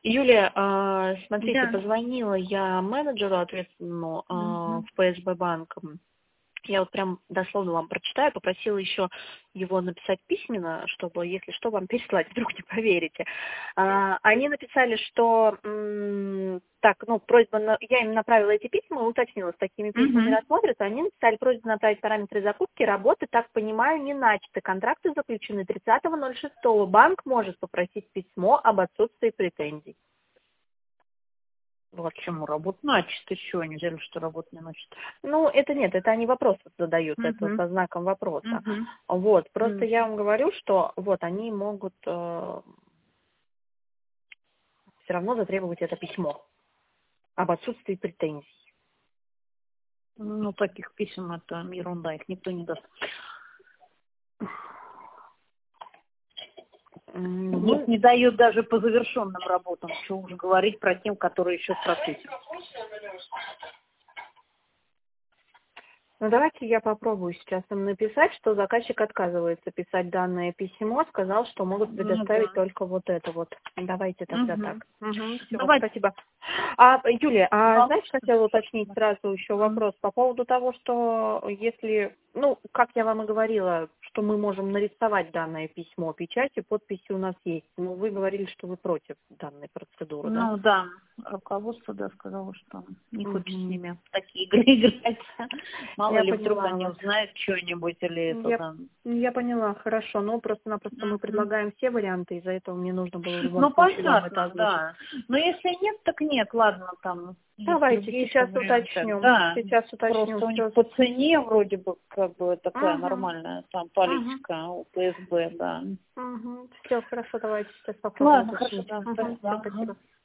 Юлия, смотрите, Да. позвонила я менеджеру ответственному Мгм. в ПСБ банк. Я вот прям дословно вам прочитаю, попросила еще его написать письменно, чтобы, если что, вам переслать, вдруг не поверите. Они написали, что просьба, я им направила эти письма, уточнила, с такими письмами Мгм. рассмотрят. Они написали просьбу направить параметры закупки, работы, так понимаю, не начаты. Контракты заключены 30.06. Банк может попросить письмо об отсутствии претензий. Вот. Почему? Работа начата еще, нельзя ли, что работа не начата? Ну, это нет, это они вопросы задают, это Угу. со знаком вопроса. Угу. Вот, просто я вам говорю, что вот они могут все равно затребовать это письмо об отсутствии претензий. Ну, таких писем это ерунда, их никто не даст. Их Мы, не дают даже по завершенным работам. Что уж говорить про тем, которые еще в процессе. ну, давайте я попробую сейчас им написать, что заказчик отказывается писать данное письмо, сказал, что могут Ну да. предоставить только вот это вот. Давайте тогда Угу. так. Все, Давайте. спасибо. Юлия, знаешь, хотела уточнить сразу еще вопрос по поводу того, что если, как я вам и говорила, что мы можем нарисовать данное письмо печатью, подписи у нас есть. Но вы говорили, что вы против данной процедуры, да? Ну да, руководство, да, сказало, что не хочет с Мгм. ними в такие игры играть. Мало Я ли, вдруг поняла они вас. узнают что-нибудь или это Я, там. я поняла, хорошо. Но просто-напросто мы Мгм. предлагаем все варианты, из-за этого мне нужно было в любом Ну, случае вам это понятно, озвучить. да. Но если нет, так нет, ладно, там есть Давайте, другие еще сейчас варианты. уточню. Да, Сейчас уточню просто у них все. по цене вроде бы как бы такая Угу. нормальная там Угу. политика у ПСБ, да. Угу. Все, хорошо, давайте сейчас попробуем Ладно, хорошо, уточнить. да, Угу. Все, спасибо. спасибо.